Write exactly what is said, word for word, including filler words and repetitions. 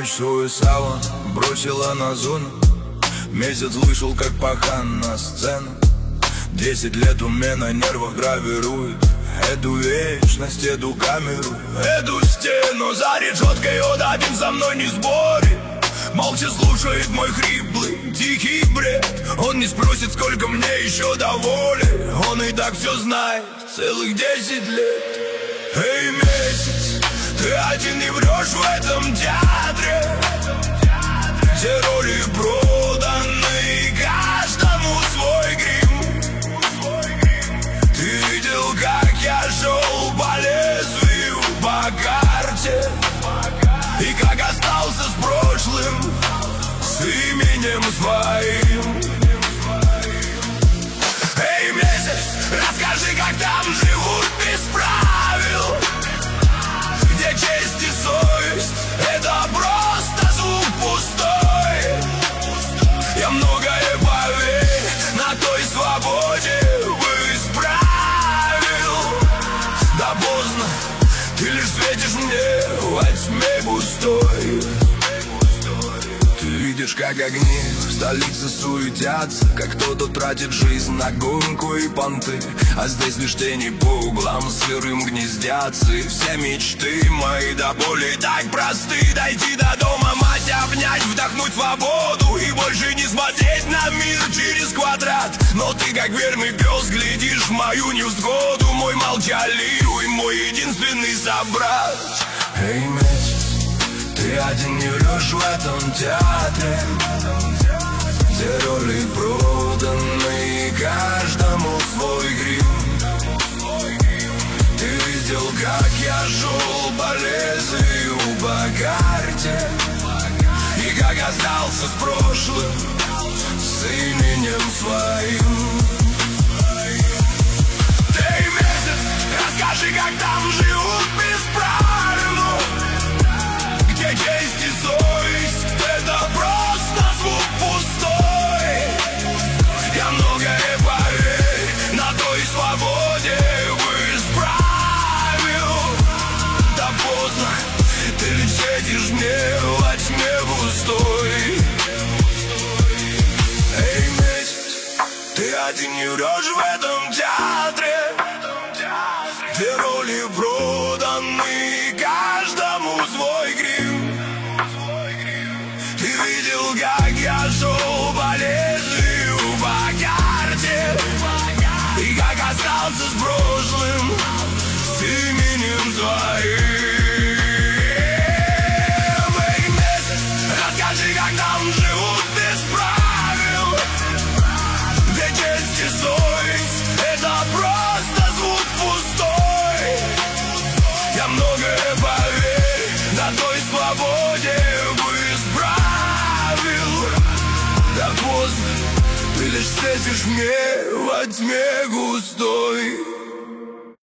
ночь свой саван бросила на зону. Месяц вышел как пахан на сцену. Десять лет у меня на нервах гравирует эту вечность, эту камеру, эту стену. За решеткой он один со мной не спорит, молча слушает мой хриплый, тихий бред. Он не спросит, сколько мне еще до воли, он и так все знает целых десять лет. Эй, месяц, ты один не врешь в этом театре, все роли проданы, каждому свой грим. Ты видел, как я шел по лезвию, по карте, и как остался с прошлым, с именем своим. Эй, месяц, расскажи, как там живут без правил, где честь и совесть — это просто звук пустой. Я многое, поверь, на той свободе бы исправил. Да поздно, ты лишь светишь мне во тьме густой. Ты видишь, как огни в столице суетятся, как кто-то тратит жизнь на гонку и понты, а здесь лишь тени по углам сырым гнездятся. И все мечты мои до боли так просты: дойти до дома, мать обнять, вдохнуть свободу и больше не смотреть на мир через квадрат. Но ты, как верный пес, глядишь в мою невзгоду, мой молчаливый, мой единственный собрат. Эй, месяц, ты один не врешь в этом театре, все роли проданы, каждому свой грим. Ты видел, как я шел по лезвию, по карте, и как остался с прошлым, с именем своим. Ты, месяц, расскажи, как там живут без правил, где честь и совесть — это просто звук пустой. Я многое, поверь, на той свободе бы исправил. Да поздно, ты лишь светишь мне во тьме густой. Эй, месяц, ты один не врешь в этом театре, все роли проданы, каждому свой грим. Ты видел, как я шел по лезвию, по карте, и как остался с прошлым, с именем своим. Эй, месяц, расскажи, как там живут без правил, где честь и совесть — это просто звук пустой. Я многое, поверь, на той свободе бы исправил. Да поздно, ты лишь светишь мне во тьме густой.